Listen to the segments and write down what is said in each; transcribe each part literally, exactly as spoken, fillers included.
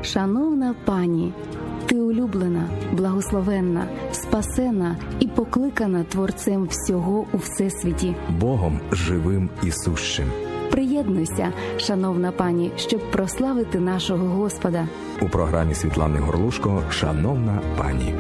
Шановна пані, ти улюблена, благословенна, спасена і покликана Творцем всього у всесвіті. Богом живим і сущим. Приєднуйся, шановна пані, щоб прославити нашого Господа. У програмі Світлани Горлушко «Шановна пані».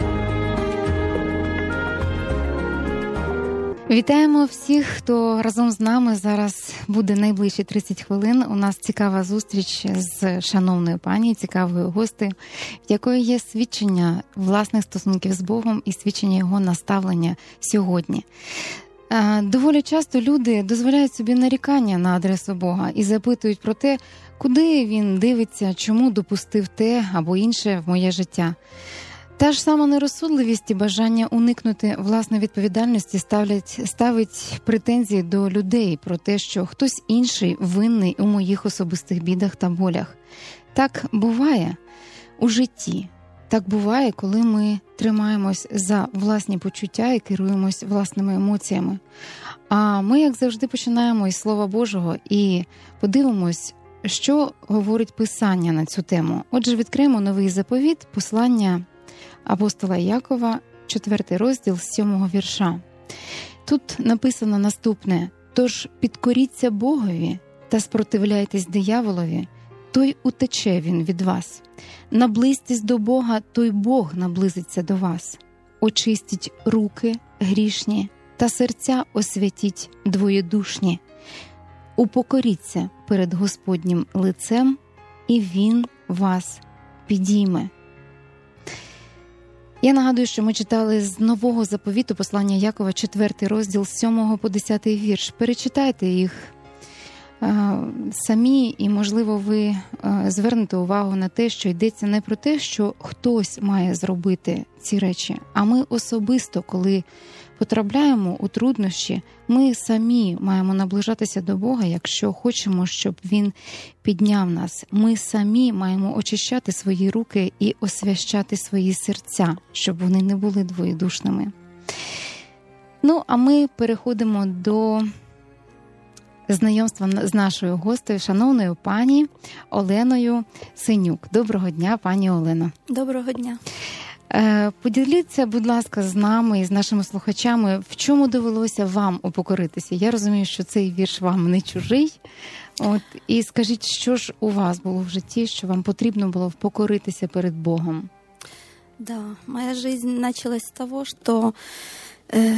Вітаємо всіх, хто разом з нами зараз буде найближчі тридцять хвилин. У нас цікава зустріч з шановною пані, цікавою гостею, в якої є свідчення власних стосунків з Богом і свідчення його наставлення сьогодні. Доволі часто люди дозволяють собі нарікання на адресу Бога і запитують про те, куди він дивиться, чому допустив те або інше в моє життя. Та ж сама нерозсудливість і бажання уникнути власної відповідальності ставлять, ставить претензії до людей про те, що хтось інший винний у моїх особистих бідах та болях. Так буває у житті. Так буває, коли ми тримаємось за власні почуття і керуємось власними емоціями. А ми, як завжди, починаємо із Слова Божого і подивимось, що говорить Писання на цю тему. Отже, відкриємо новий заповіт, послання апостола Якова, четвертий розділ з сьомого вірша. Тут написано наступне: «Тож підкоріться Богові та спротивляйтесь дияволові, той утече він від вас. Наблизьтесь до Бога, той Бог наблизиться до вас. Очистіть руки грішні та серця освятіть двоєдушні. Упокоріться перед Господнім лицем, і Він вас підійме». Я нагадую, що ми читали з Нового заповіту послання Якова, четвертий розділ з сьомого по десятий вірш. Перечитайте їх самі, і, можливо, ви звернете увагу на те, що йдеться не про те, що хтось має зробити ці речі, а ми особисто, коли потрапляємо у труднощі, ми самі маємо наближатися до Бога, якщо хочемо, щоб Він підняв нас. Ми самі маємо очищати свої руки і освящати свої серця, щоб вони не були двоєдушними. Ну, а ми переходимо до знайомства з нашою гостею, шановною пані Оленою Синюк. Доброго дня, пані Олено. Доброго дня. Поділіться, будь ласка, з нами і з нашими слухачами, в чому довелося вам упокоритися. Я розумію, що цей вірш вам не чужий. От, і скажіть, що ж у вас було в житті, що вам потрібно було впокоритися перед Богом? Да, моя жизнь началась с того, что э,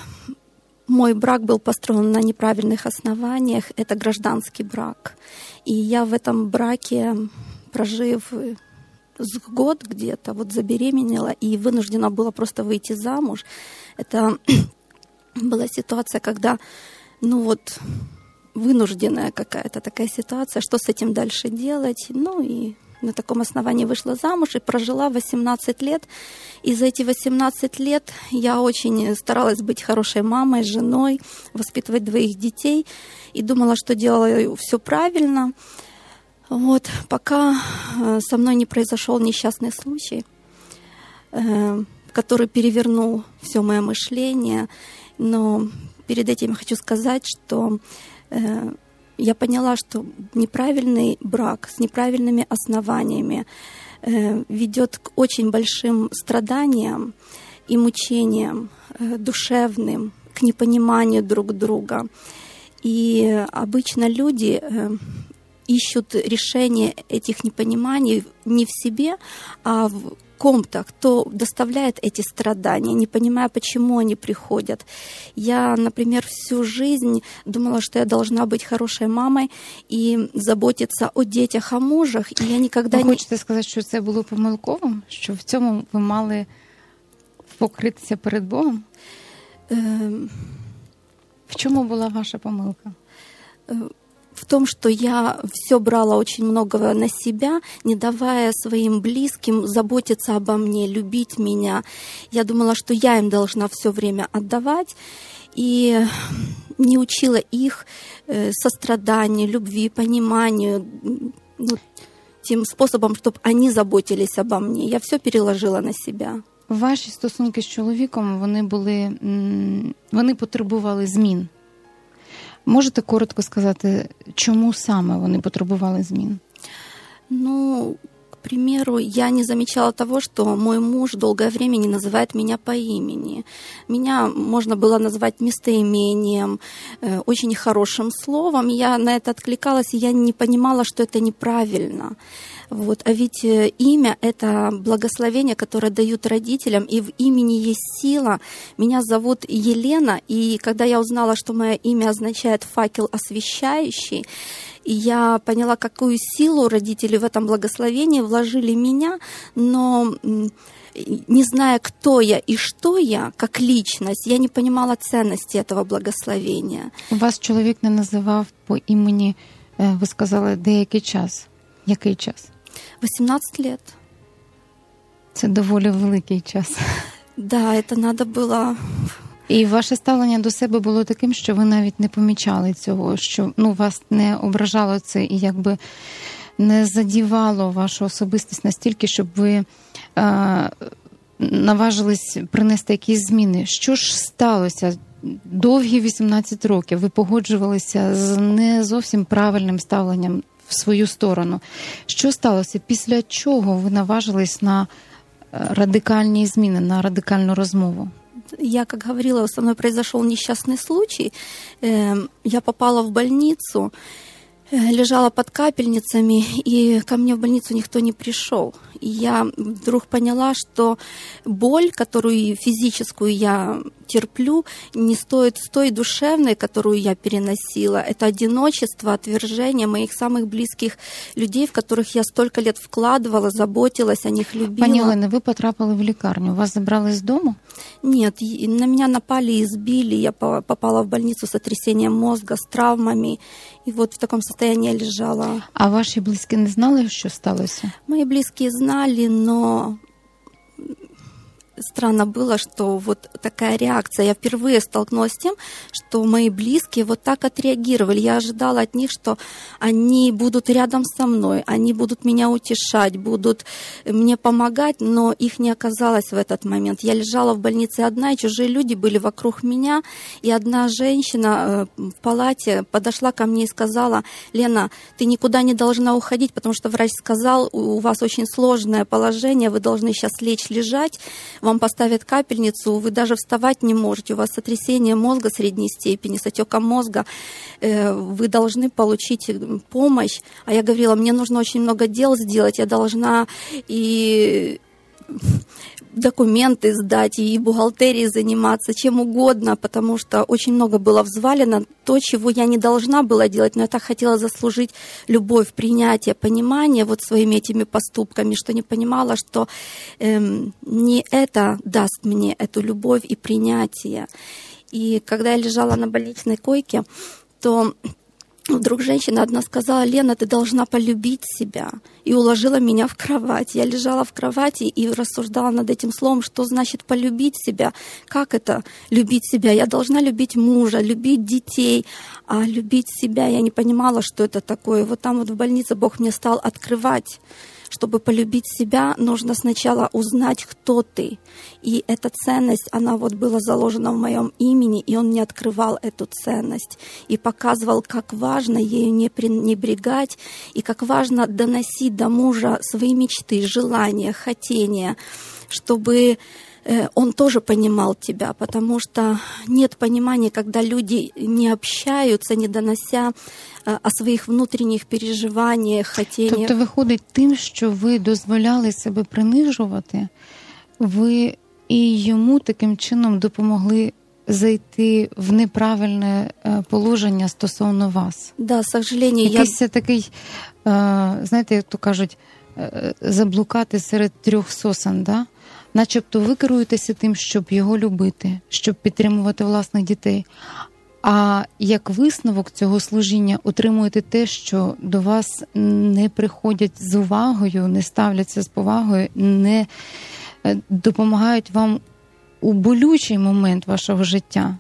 мой брак был построен на неправильных основаниях. Это гражданский брак. И я в этом браке, прожив с год где-то, вот забеременела и вынуждена была просто выйти замуж. Это была ситуация, когда, ну вот, вынужденная какая-то такая ситуация, что с этим дальше делать. Ну и на таком основании вышла замуж и прожила восемнадцать лет. И за эти восемнадцать лет я очень старалась быть хорошей мамой, женой, воспитывать двоих детей. И думала, что делаю все правильно. Вот, пока со мной не произошел несчастный случай, который перевернул все мое мышление. Но перед этим я хочу сказать, что я поняла, что неправильный брак с неправильными основаниями ведет к очень большим страданиям и мучениям душевным, к непониманию друг друга. И обычно люди ищут решение этих непониманий не в себе, а в ком-то, кто доставляет эти страдания, не понимая, почему они приходят. Я, например, всю жизнь думала, что я должна быть хорошей мамой и заботиться о детях, о мужах, и я никогда ви не... хочете сказати, що це було помилковим? Що в цьому ви мали впокритися перед Богом? Э... В чому була ваша помилка? Э... В том, что я все брала очень много на себя, не давая своим близким заботиться обо мне, любить меня. Я думала, что я им должна все время отдавать, и не учила их состраданию, любви, пониманию, ну, тем способом, чтобы они заботились обо мне. Я все переложила на себя. Ваші стосунки з чоловіком, вони були, вони потребували змін. Можете коротко сказати, чому саме вони потребували змін? Ну, примеру, я не замечала того, что мой муж долгое время не называет меня по имени. Меня можно было назвать местоимением, очень хорошим словом. Я на это откликалась, и я не понимала, что это неправильно. Вот. А ведь имя — это благословение, которое дают родителям, и в имени есть сила. Меня зовут Елена, и когда я узнала, что мое имя означает «факел освещающий», и я поняла, какую силу родители в этом благословении вложили меня, но не зная, кто я и что я, как личность, я не понимала ценности этого благословения. Вас чоловік не називав по імені, ви сказали, деякий час. Який час? восемнадцать лет. Це доволі великий час. Да, это надо было... І ваше ставлення до себе було таким, що ви навіть не помічали цього, що ну, вас не ображало це і якби не задівало вашу особистість настільки, щоб ви е, наважились принести якісь зміни. Що ж сталося? Довгі вісімнадцять років ви погоджувалися з не зовсім правильним ставленням в свою сторону. Що сталося? Після чого ви наважились на радикальні зміни, на радикальну розмову? Я, как говорила, со мной произошел несчастный случай. Я попала в больницу, лежала под капельницами, и ко мне в больницу никто не пришел. И я вдруг поняла, что боль, которую физическую я терплю, не стоит с той душевной, которую я переносила. Это одиночество, отвержение моих самых близких людей, в которых я столько лет вкладывала, заботилась о них, любила. Пані Олена, ви потрапили в лікарню. Вас забрали з дому? Нет, на меня напали и избили. Я попала в больницу с сотрясением мозга, с травмами. И вот в таком состоянии я лежала. А ваші близькі не знали, що сталося? Мои близкие знали, но странно было, что вот такая реакция. Я впервые столкнулась с тем, что мои близкие вот так отреагировали. Я ожидала от них, что они будут рядом со мной, они будут меня утешать, будут мне помогать, но их не оказалось в этот момент. Я лежала в больнице одна, и чужие люди были вокруг меня, и одна женщина в палате подошла ко мне и сказала: «Лена, ты никуда не должна уходить, потому что врач сказал, у вас очень сложное положение, вы должны сейчас лечь, лежать, вам поставят капельницу, вы даже вставать не можете, у вас сотрясение мозга средней степени, с отеком мозга, вы должны получить помощь». А я говорила, мне нужно очень много дел сделать, я должна и документы сдать, и бухгалтерией заниматься, чем угодно, потому что очень много было взвалено, то, чего я не должна была делать, но я так хотела заслужить любовь, принятие, понимание вот своими этими поступками, что не понимала, что эм, не это даст мне эту любовь и принятие. И когда я лежала на больничной койке, то вдруг женщина одна сказала: «Лена, ты должна полюбить себя», и уложила меня в кровать. Я лежала в кровати и рассуждала над этим словом, что значит полюбить себя, как это любить себя. Я должна любить мужа, любить детей, а любить себя я не понимала, что это такое. Вот там вот в больнице Бог мне стал открывать. Чтобы полюбить себя, нужно сначала узнать, кто ты. И эта ценность, она вот была заложена в моем имени, и он мне открывал эту ценность и показывал, как важно ею не пренебрегать, и как важно доносить до мужа свои мечты, желания, хотения, чтобы он тоже понимал тебя, потому что нет понимания, когда люди не общаются, не донося о своїх внутрішніх переживаннях, хотіннях. Тобто виходить, тим, що ви дозволяли себе принижувати, ви і йому таким чином допомогли зайти в неправильне положення стосовно вас. Да, к сожалению, Якийсь я... такий, знаєте, як то кажуть, заблукати серед трьох сосен, да? Начебто ви керуєтеся тим, щоб його любити, щоб підтримувати власних дітей. А як висновок цього служіння отримуєте те, що до вас не приходять з увагою, не ставляться з повагою, не допомагають вам у болючий момент вашого життя.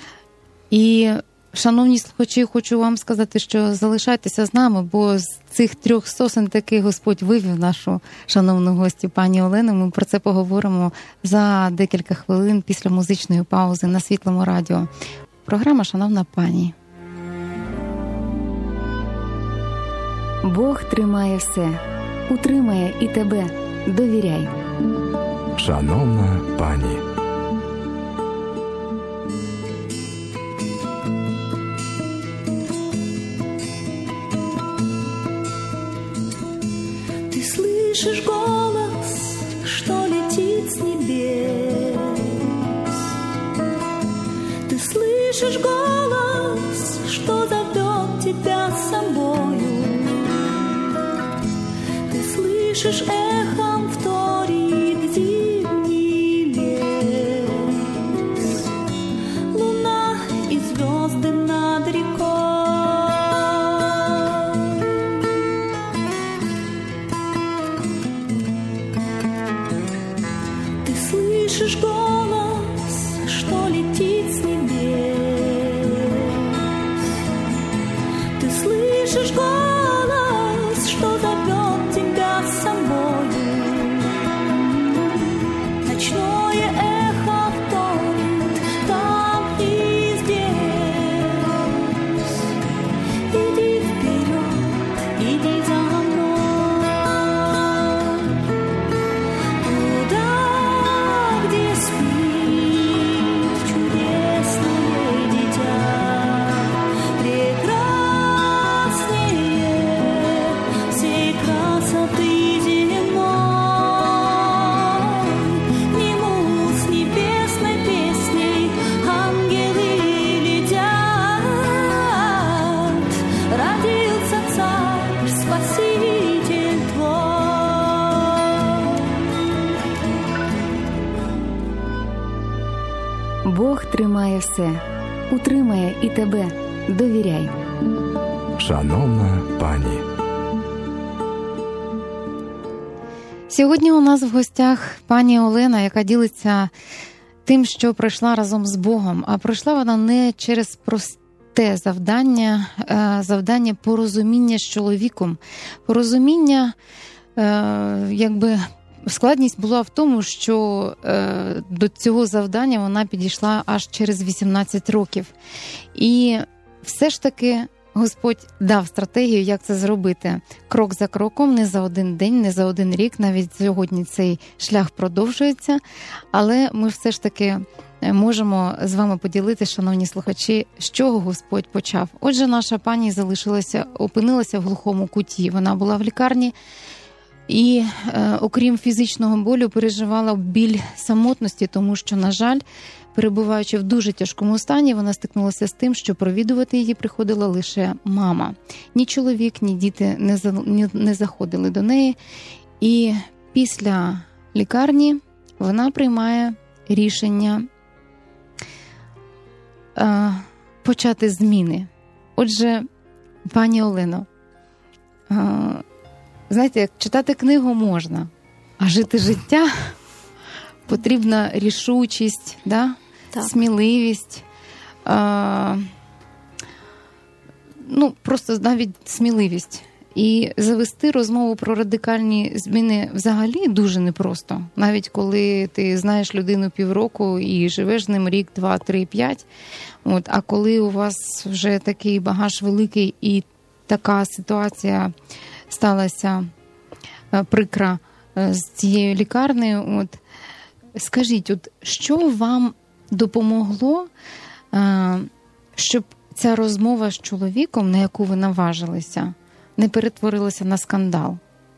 І, шановні слухачі, хочу вам сказати, що залишайтеся з нами, бо з цих трьох сосен таки Господь вивів нашу шановну гостю пані Олену. Ми про це поговоримо за декілька хвилин після музичної паузи на Світлому радіо. Програма «Шановна пані». Бог тримає все. утримає і тебе. Довіряй. Шановна пані. Ты слышишь голос, что летит с небес? Ты слышишь голос, что зовет тебя с собою? Ты слышишь эхом вторит зимний лес, луна и звезды над рекой. Ты слышишь голос, что летит с небес? Ты слышишь голос, что зовет тебя с собою? Ночное эхо вторит там и здесь. Иди вперед, иди за мной, туда, где спит чудесное дитя, прекраснее всей красоты земной. К нему с небесной песней ангелы летят. Родился Царь, Спаситель твой. Бог тримає все, утримає і тебе. Довіряй. Шановна пані. Сьогодні у нас в гостях пані Олена, яка ділиться тим, що пройшла разом з Богом. А пройшла вона не через просте завдання, завдання порозуміння з чоловіком. Порозуміння, якби, складність була в тому, що до цього завдання вона підійшла аж через вісімнадцять років. І все ж таки Господь дав стратегію, як це зробити. Крок за кроком, не за один день, не за один рік. Навіть сьогодні цей шлях продовжується. Але ми все ж таки можемо з вами поділитися, шановні слухачі, з чого Господь почав. Отже, наша пані залишилася, опинилася в глухому куті. Вона була в лікарні і, е, окрім фізичного болю, переживала біль самотності, тому що, на жаль, перебуваючи в дуже тяжкому стані, вона стикнулася з тим, що провідувати її приходила лише мама. Ні чоловік, ні діти не, за, не, не заходили до неї. І після лікарні вона приймає рішення е, почати зміни. Отже, пані Олено, е, знаєте, як читати книгу можна, а жити життя потрібна рішучість, да? Сміливість, а, ну, просто навіть сміливість. І завести розмову про радикальні зміни взагалі дуже непросто. Навіть коли ти знаєш людину півроку і живеш з ним рік, два, три, п'ять. От, а коли у вас вже такий багаж великий і така ситуація сталася прикра з цією лікарнею, от, скажіть, от, що вам допомогло, щоб ця розмова з чоловіком, на яку ви наважилися, не перетворилася на скандал?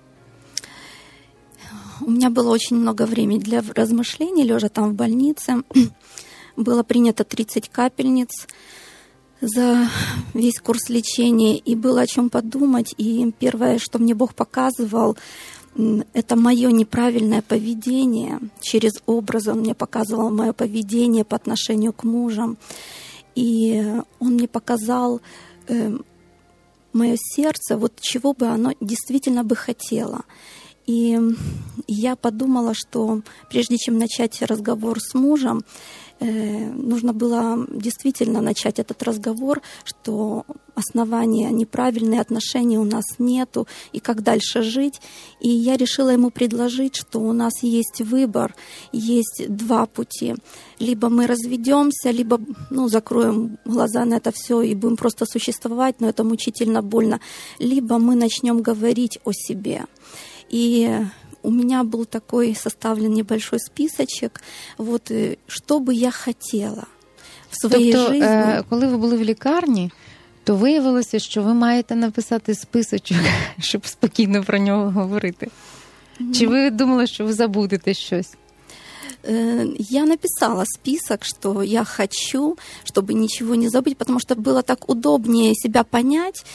У меня было очень много времени для размышлений, лежа там в больнице. Было принято тридцать капельниц за весь курс лечения, и было о чем подумать. И первое, что мне Бог показывал, это мое неправильное поведение. Через образ Он мне показывал мое поведение по отношению к мужам. И Он мне показал э, мое сердце, вот чего бы оно действительно бы хотело. И я подумала, что прежде чем начать разговор с мужем, нужно было действительно начать этот разговор, что основания неправильные, отношений у нас нету, и как дальше жить. И я решила ему предложить, что у нас есть выбор, есть два пути. Либо мы разведемся, либо ну, закроем глаза на это все и будем просто существовать, но это мучительно больно. Либо мы начнем говорить о себе. И у меня был такой составлен небольшой списочек, вот, что бы я хотела в своей тобто, жизни. Е, коли ви були в лікарні, то виявилося, що ви маєте написати списочок, щоб спокійно про нього говорити. Чи ви думали, що ви забудете щось? Я написала список, что я хочу, чтобы ничего не забыть, потому что было так удобнее себя понять,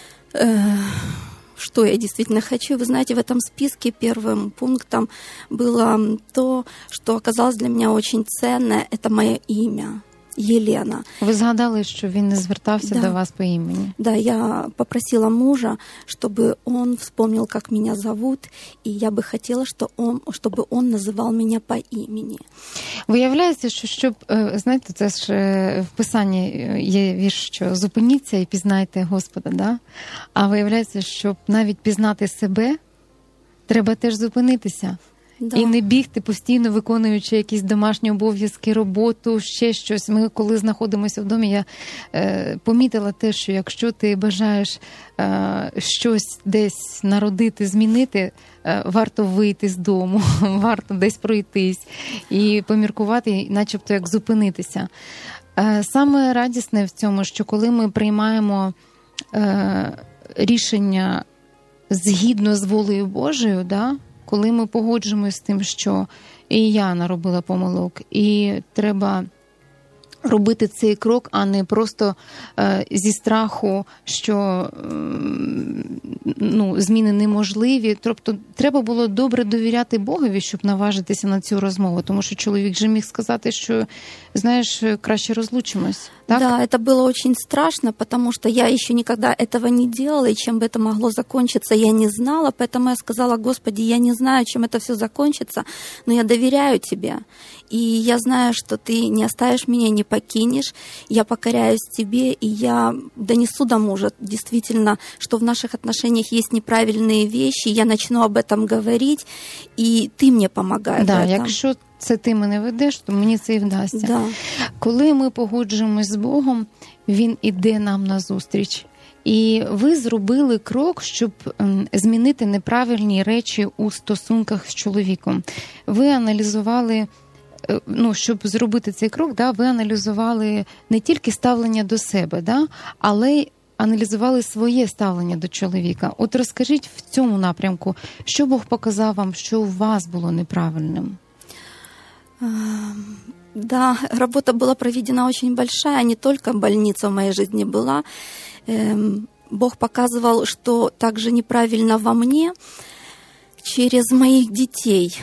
что я действительно хочу. Вы знаете, в этом списке первым пунктом было то, что оказалось для меня очень ценное, это мое имя. Елена. Ви згадали, що він не звертався да. до вас по імені. Да, я попросила мужа, чтобы он вспомнил, как меня зовут, и я бы хотела, что он, чтобы он называл меня по имени. Виявляється, що щоб, знаєте, це ж в Писанні є вірш, що зупиніться і пізнайте Господа, да? А виявляється, щоб навіть пізнати себе, треба теж зупинитися. Да. І не бігти постійно, виконуючи якісь домашні обов'язки, роботу, ще щось. Ми, коли знаходимося в домі, я е, помітила те, що якщо ти бажаєш е, щось десь народити, змінити, е, варто вийти з дому, варто десь пройтись і поміркувати, начебто як зупинитися. Е, саме радісне в цьому, що коли ми приймаємо е, рішення згідно з волею Божою, да, коли ми погоджуємося з тим, що і я наробила помилок, і треба робити цей крок, а не просто е, зі страху, що е, ну, зміни неможливі. Тобто треба було добре довіряти Богові, щоб наважитися на цю розмову, тому що чоловік же міг сказати, що, знаєш, краще розлучимось. Так? Да, это было очень страшно, потому что я еще никогда этого не делала, и чем бы это могло закончиться, я не знала, поэтому я сказала: Господи, я не знаю, чем это все закончится, но я доверяю Тебе, и я знаю, что Ты не оставишь меня, не покинешь, я покоряюсь Тебе, и я донесу до мужа действительно, что в наших отношениях есть неправильные вещи, я начну об этом говорить, и Ты мне помогай да, в этом. Якщо це ти мене ведеш, то мені це і вдасться. Да. Коли ми погоджуємось з Богом, Він іде нам назустріч. І ви зробили крок, щоб змінити неправильні речі у стосунках з чоловіком. Ви аналізували, ну, щоб зробити цей крок, да, ви аналізували не тільки ставлення до себе, да, але й аналізували своє ставлення до чоловіка. От розкажіть в цьому напрямку, що Бог показав вам, що у вас було неправильним? Да, работа была проведена очень большая, не только больница в моей жизни была. Бог показывал, что также неправильно во мне через моих детей.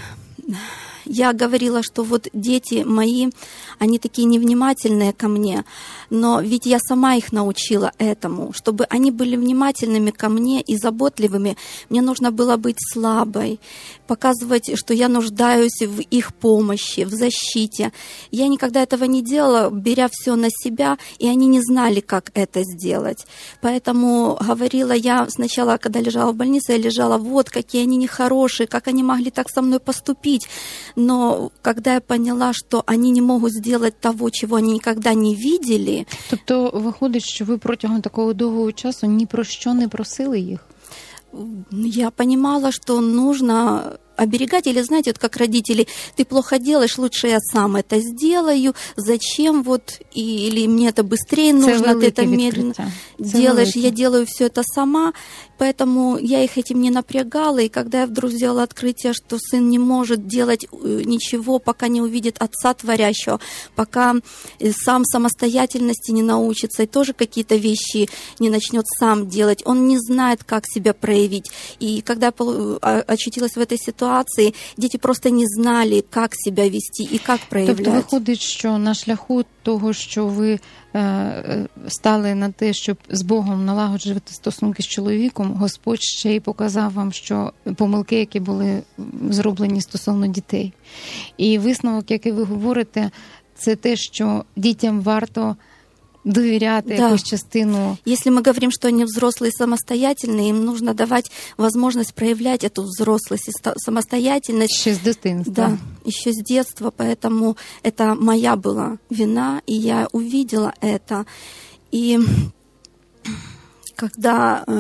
Я говорила, что вот дети мои, они такие невнимательные ко мне, но ведь я сама их научила этому. Чтобы они были внимательными ко мне и заботливыми, мне нужно было быть слабой, показывать, что я нуждаюсь в их помощи, в защите. Я никогда этого не делала, беря все на себя, и они не знали, как это сделать. Поэтому говорила я сначала, когда лежала в больнице, я лежала: вот какие они нехорошие, как они могли так со мной поступить. Но когда я поняла, что они не могут сделать того, чего они никогда не видели... Тобто виходить, що ви протягом такого довгого часу ні про що не просили їх? Я понимала, что нужно оберегать, или, знаете, вот как родители: ты плохо делаешь, лучше я сам это сделаю, зачем вот, и, или мне это быстрее нужно, ты это медленно делаешь, я делаю все это сама, поэтому я их этим не напрягала, и когда я вдруг сделала открытие, что сын не может делать ничего, пока не увидит отца творящего, пока сам самостоятельности не научится, и тоже какие-то вещи не начнет сам делать, он не знает, как себя проявить, и когда я очутилась в этой ситуации, діти просто не знали, як себе вести і як проявляти. Тобто виходить, що на шляху того, що ви е, стали на те, щоб з Богом налагоджувати стосунки з чоловіком, Господь ще й показав вам, що помилки, які були зроблені стосовно дітей. І висновок, який ви говорите, це те, що дітям варто доверять, да, якусь частину. Если мы говорим, что они взрослые самостоятельные, им нужно давать возможность проявлять эту взрослость и самостоятельность. Еще с детства. Да, еще с детства, поэтому это моя была вина, и я увидела это. И когда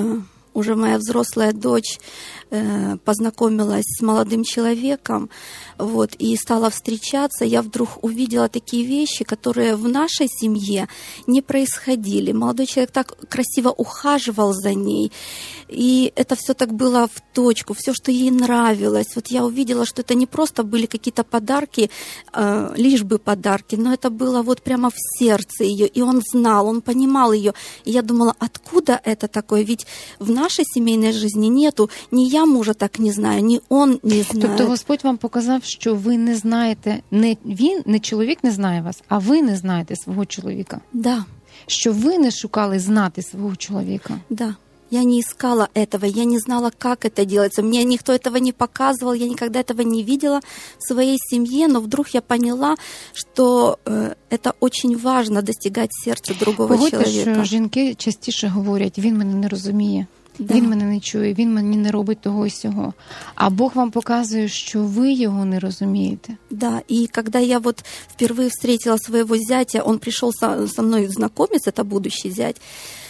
уже моя взрослая дочь э, познакомилась с молодым человеком, вот, и стала встречаться, я вдруг увидела такие вещи, которые в нашей семье не происходили. Молодой человек так красиво ухаживал за ней, и это все так было в точку, все, что ей нравилось. Вот я увидела, что это не просто были какие-то подарки, э, лишь бы подарки, но это было вот прямо в сердце ее, и он знал, он понимал ее. И я думала, откуда это такое? Ведь в нашей семейной жизни нету, ни я мужа так не знаю, ни он не знает. Тобто Господь вам показав, що ви не знаєте, не він, не чоловік не знає вас, а ви не знаєте свого чоловіка. Да. Що ви не шукали знати свого чоловіка. Да. Я не искала этого, я не знала, как это делается. Мне никто этого не показывал, я никогда этого не видела в своей семье, но вдруг я поняла, что э, это очень важно достигать сердца другого Погодьте, человека. що жінки частіше говорять, він мене не розуміє, Да. він мене не чує, він мені не робить того і сього. А Бог вам показує, що ви його не розумієте. Да, и когда я вот впервые встретила своего зятя, он пришел со, со мной знакомиться, это будущий зять,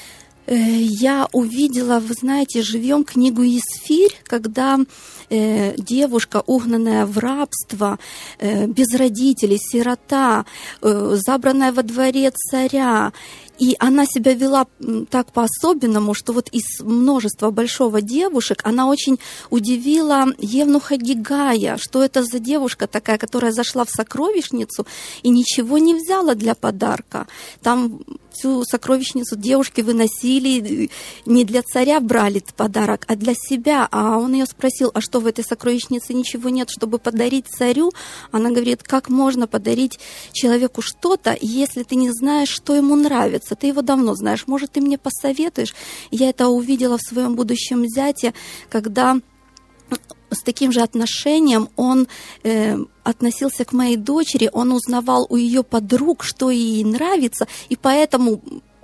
я увидела, вы знаете, живьем книгу «Исфирь», когда э, девушка, угнанная в рабство, э, без родителей, сирота, э, забранная во дворе царя, и она себя вела так по-особенному, что вот из множества большого девушек она очень удивила евнуха Гигая, что это за девушка такая, которая зашла в сокровищницу и ничего не взяла для подарка. Там всю сокровищницу девушки выносили, не для царя брали подарок, а для себя. А он ее спросил, а что в этой сокровищнице ничего нет, чтобы подарить царю? Она говорит, как можно подарить человеку что-то, если ты не знаешь, что ему нравится? Ты его давно знаешь, может, ты мне посоветуешь? Я это увидела в своем будущем зяте, когда с таким же отношением он э, относился к моей дочери, он узнавал у ее подруг, что ей нравится, и поэтому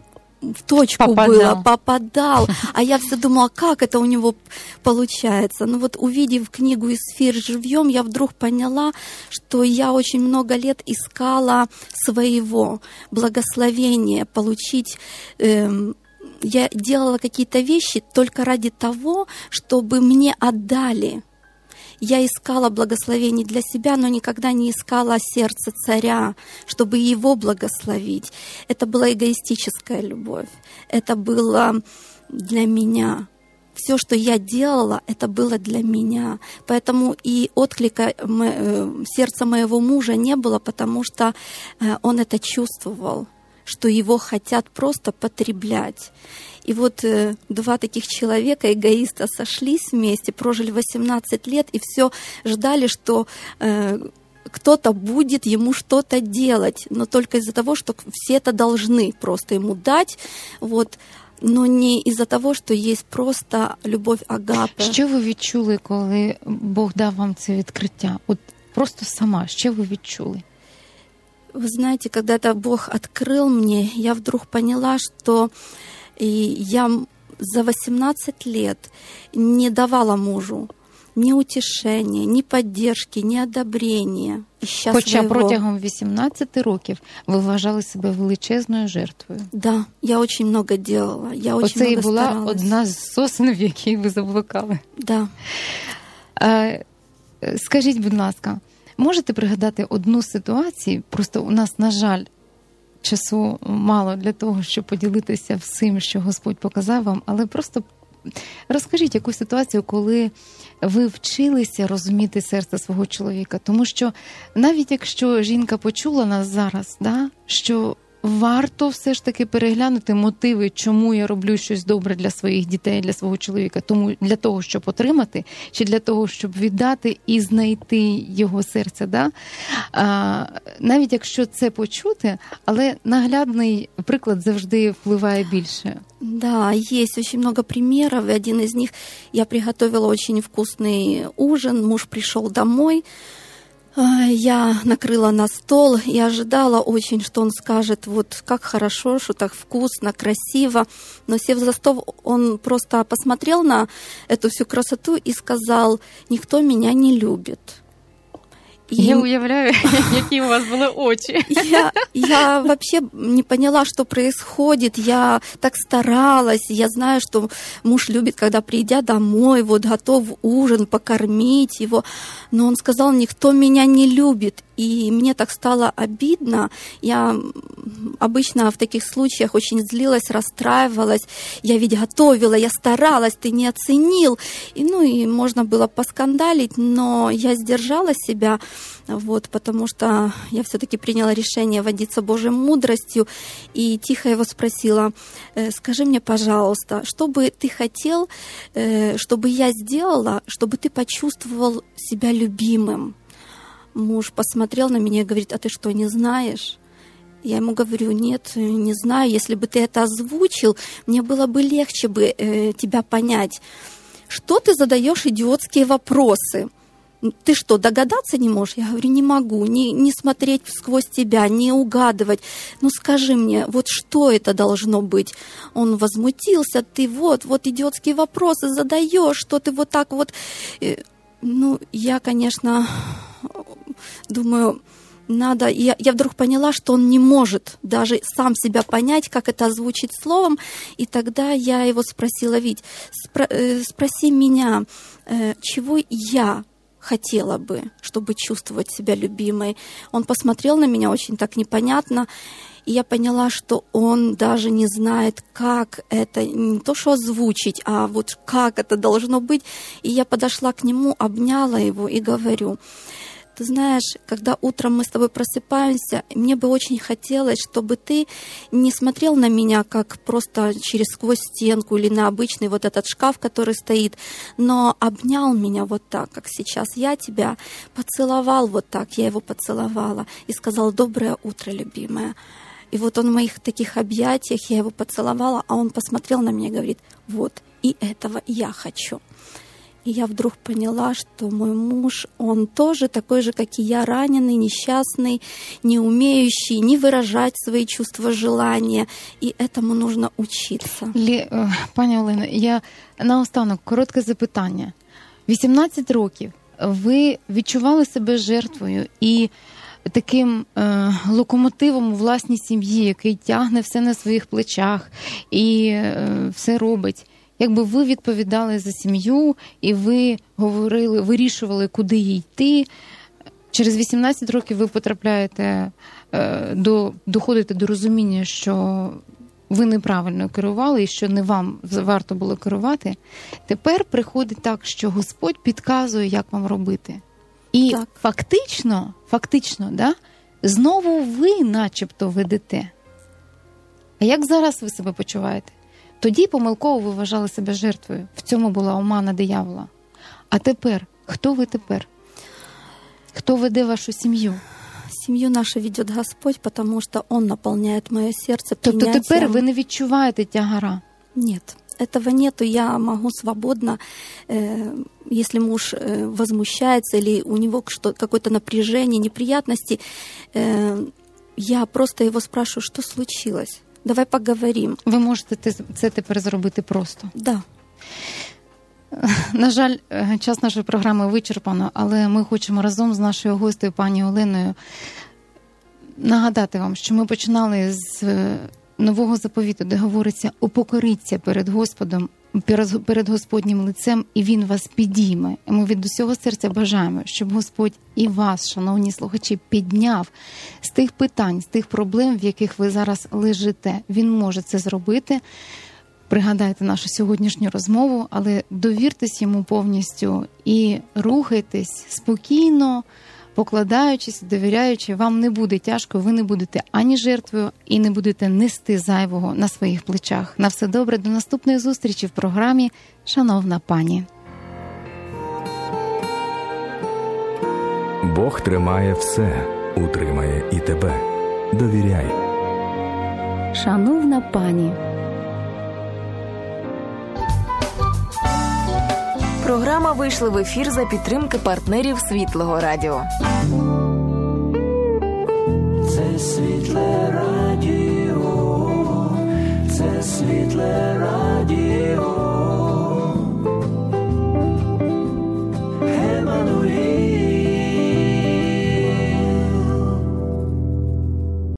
в точку попадал. было, попадал. А я все думала, как это у него получается. Ну вот увидев книгу «Исфирь» живьем, я вдруг поняла, что я очень много лет искала своего благословения, получить... Э, я делала какие-то вещи только ради того, чтобы мне отдали. Я искала благословений для себя, но никогда не искала сердце царя, чтобы его благословить. Это была эгоистическая любовь. Это было для меня. Все, что я делала, это было для меня. Поэтому и отклика сердца моего мужа не было, потому что он это чувствовал, что его хотят просто потреблять. И вот э, два таких человека, эгоиста, сошлись вместе, прожили восемнадцать лет и все ждали, что э, кто-то будет ему что-то делать, но только из-за того, что все это должны просто ему дать, вот, но не из-за того, что есть просто любовь агапе. Що ви відчули, коли Бог дав вам це відкриття? От просто сама, що ви відчули? Вы знаете, когда это Бог открыл мне, я вдруг поняла, что я за восемнадцать лет не давала мужу ни утешения, ни поддержки, ни одобрения. Хоча своего... протягом вісімнадцяти років ви вважали себе величезною жертвою. Да, я очень много делала, я очень Оце много і була старалась. одна з сосен, в якій ви заблукали. Да. А, скажіть, будь ласка, можете пригадати одну ситуацію, просто у нас, на жаль, часу мало для того, щоб поділитися всім, що Господь показав вам, але просто розкажіть якусь ситуацію, коли ви вчилися розуміти серце свого чоловіка. Тому що навіть якщо жінка почула нас зараз, да, що варто все ж таки переглянути мотиви, чому я роблю щось добре для своїх дітей, для свого чоловіка, тому для того, щоб отримати, чи для того, щоб віддати і знайти його серце. Да? А, навіть якщо це почути, але наглядний приклад завжди впливає більше. Да, есть очень много примеров. Один из них, я приготовила очень вкусный ужин, муж пришел домой, я накрыла на стол и ожидала очень, что он скажет, вот как хорошо, что так вкусно, красиво. Но сев за стол, он просто посмотрел на эту всю красоту и сказал, никто меня не любит. Я уявляю, які у вас були очі. Я, я вообще не поняла, что происходит. Я так старалась. Я знаю, что муж любит, когда придя домой, вот готов ужин, покормить его. Но он сказал, никто меня не любит. И мне так стало обидно. Я обычно в таких случаях очень злилась, расстраивалась. Я ведь готовила, я старалась, ты не оценил. И, ну и можно было поскандалить, но я сдержала себя, вот, потому что я все-таки приняла решение водиться Божьей мудростью. И тихо его спросила, скажи мне, пожалуйста, что бы ты хотел, чтобы я сделала, чтобы ты почувствовал себя любимым? Муж посмотрел на меня и говорит, а ты что, не знаешь? Я ему говорю, нет, не знаю. Если бы ты это озвучил, мне было бы легче бы э, тебя понять. Что ты задаешь идиотские вопросы? Ты что, догадаться не можешь? Я говорю, не могу, не, не смотреть сквозь тебя, не угадывать. Ну скажи мне, вот что это должно быть? Он возмутился, ты вот, вот идиотские вопросы задаешь, что ты вот так вот... Ну, я, конечно, думаю, надо... Я, я вдруг поняла, что он не может даже сам себя понять, как это озвучить словом. И тогда я его спросила, Вить, спро- э, спроси меня, э, чего я хотела бы, чтобы чувствовать себя любимой. Он посмотрел на меня очень так непонятно, и я поняла, что он даже не знает, как это, не то что озвучить, а вот как это должно быть. И я подошла к нему, обняла его и говорю, ты знаешь, когда утром мы с тобой просыпаемся, мне бы очень хотелось, чтобы ты не смотрел на меня как просто через сквозь стенку или на обычный вот этот шкаф, который стоит, но обнял меня вот так, как сейчас я тебя, поцеловал вот так, я его поцеловала и сказал «Доброе утро, любимая». И вот он в моих таких объятиях, я его поцеловала, а он посмотрел на меня и говорит, вот, и этого я хочу. И я вдруг поняла, что мой муж, он тоже такой же, как и я, раненый, несчастный, не умеющий не выражать свои чувства, желания. І этому нужно учиться. Лі, пані Олено, я наостанок коротке запитання. вісімнадцять років ви відчували себе жертвою і таким е, локомотивом у власній сім'ї, який тягне все на своїх плечах і е, все робить. Якби ви відповідали за сім'ю і ви говорили, вирішували, куди їй йти, через вісімнадцять років ви потрапляєте е, до, доходите до розуміння, що ви неправильно керували і що не вам варто було керувати. Тепер приходить так, що Господь підказує, як вам робити. І так. фактично, фактично, да, знову ви начебто ведете. А як зараз ви себе почуваєте? Тоді помилково ви вважали себе жертвою. В цьому була омана диявола. А тепер, хто ви тепер? Хто веде вашу сім'ю? Сім'ю нашу веде Господь, тому що Он наповняє моє серце прийняттям. Тобто тепер ви не відчуваєте тягара? Ні. Этого нету, я могу свободно, э, если муж э, возмущается или у него что, какое-то напряжение, неприятности, э, я просто его спрашиваю, что случилось? Давай поговорим. Ви можете це тепер зробити просто? Да. На жаль, час нашої програми вичерпано, але ми хочемо разом з нашою гостею, пані Оленою, нагадати вам, що ми починали з Нового заповіту, де говориться «Упокоріться перед Господом, перед Господнім лицем, і Він вас підійме». Ми від усього серця бажаємо, щоб Господь і вас, шановні слухачі, підняв з тих питань, з тих проблем, в яких ви зараз лежите. Він може це зробити. Пригадайте нашу сьогоднішню розмову, але довіртесь йому повністю і рухайтесь спокійно, покладаючись, довіряючи, вам не буде тяжко, ви не будете ані жертвою і не будете нести зайвого на своїх плечах. На все добре, до наступної зустрічі в програмі «Шановна пані». Бог тримає все, утримає і тебе. Довіряй. Шановна пані. Програма вийшла в ефір за підтримки партнерів Світлого Радіо. Це Світле Радіо, це Світле